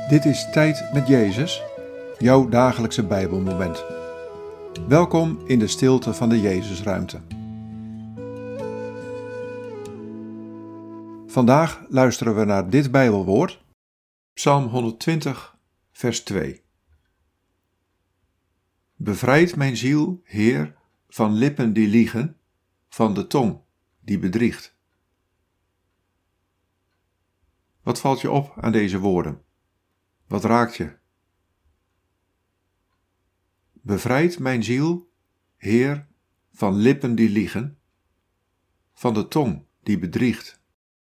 Dit is Tijd met Jezus, jouw dagelijkse Bijbelmoment. Welkom in de stilte van de Jezusruimte. Vandaag luisteren we naar dit Bijbelwoord, Psalm 120, vers 2. Bevrijd mijn ziel, Heer, van lippen die liegen, van de tong die bedriegt. Wat valt je op aan deze woorden? Wat raakt je? Bevrijd mijn ziel, Heer, van lippen die liegen, van de tong die bedriegt.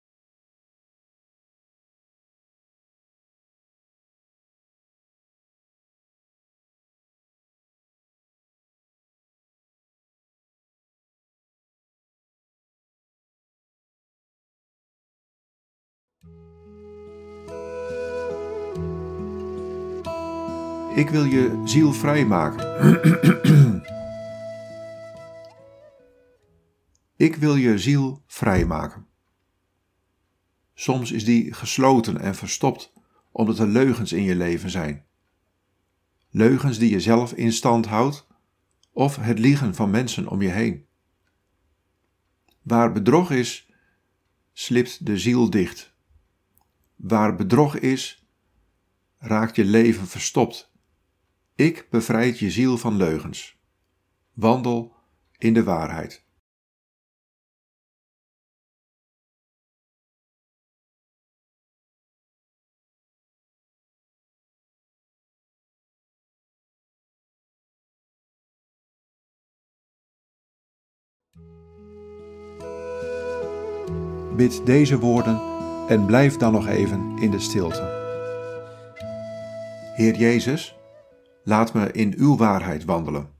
Ik wil je ziel vrijmaken. Ik wil je ziel vrijmaken. Soms is die gesloten en verstopt omdat er leugens in je leven zijn. Leugens die je zelf in stand houdt of het liegen van mensen om je heen. Waar bedrog is, slipt de ziel dicht. Waar bedrog is, raakt je leven verstopt. Ik bevrijd je ziel van leugens. Wandel in de waarheid. Bid deze woorden en blijf dan nog even in de stilte. Heer Jezus, laat me in uw waarheid wandelen.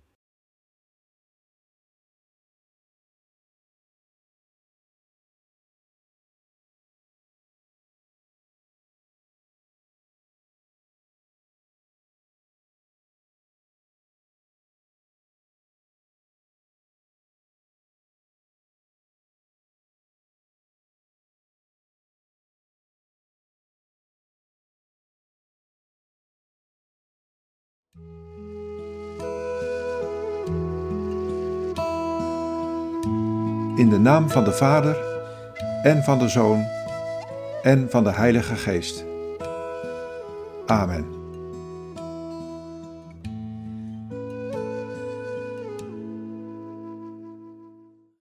In de naam van de Vader, en van de Zoon, en van de Heilige Geest. Amen.